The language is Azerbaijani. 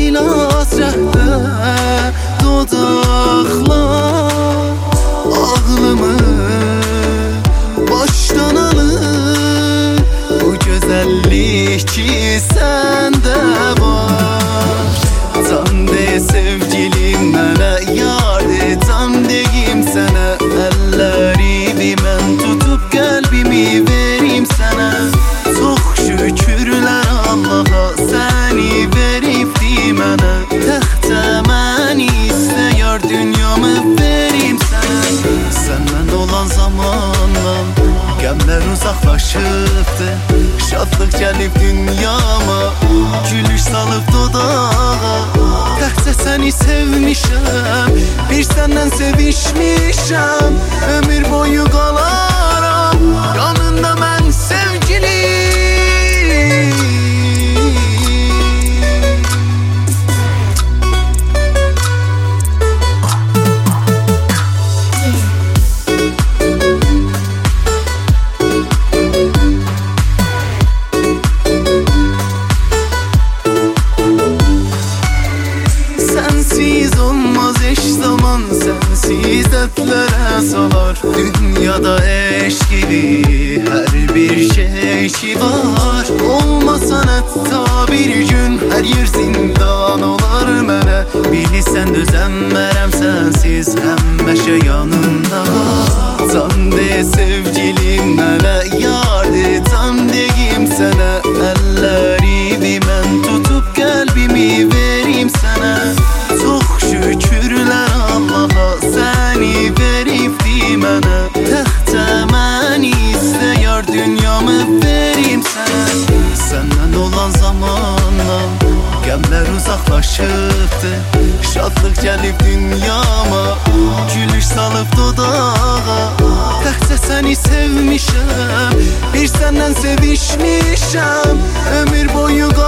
dil hasrətdə dodaqlar ağlımı başdan alır. Bu gözəllik ki səndə var. Tam de sevgilim mənə, yar de tam deyim sənə. Əllərimi mən tutub qəlbimi verim sənə. Çox şükürlər Allaha səni veribdi mənə. Təxtə məni istəyər dünyamı verim sənə. Səndən olan zamandan qəmlər uzaqlaşıbdı. Şadlıq gəlib dünyama, gülüş salıb dodağa. Təkcə səni sevmişəm, bir səndən sevişmişəm. Ömür boyu qalaram yanında mən sevgilim. Sensiz olmaz eş zaman, sensiz dertlere salar. Dünyada eşk gibi her bir şey ki var. Olmasan hatta bir gün her yer zindan olar mənə. Bilirsən dözəmmərəm sensiz, həmişə yanımda var. Can de sevgilim mənə, yar de tam deyim sənə. Əllərimi mən tutub qəlbimi verim sənə. Çox şükürlər Allaha səni veribdi mənə. Təxtə məni istəyər dünyamı verim sənə. Səndən olan zamandan qəmlər uzaqlaşıbdı. Şadlıq gəlib dünyama, gülüş salıb dodağa. Təxtə səni sevmişəm, bir səndən sevişmişəm. Ömür boyu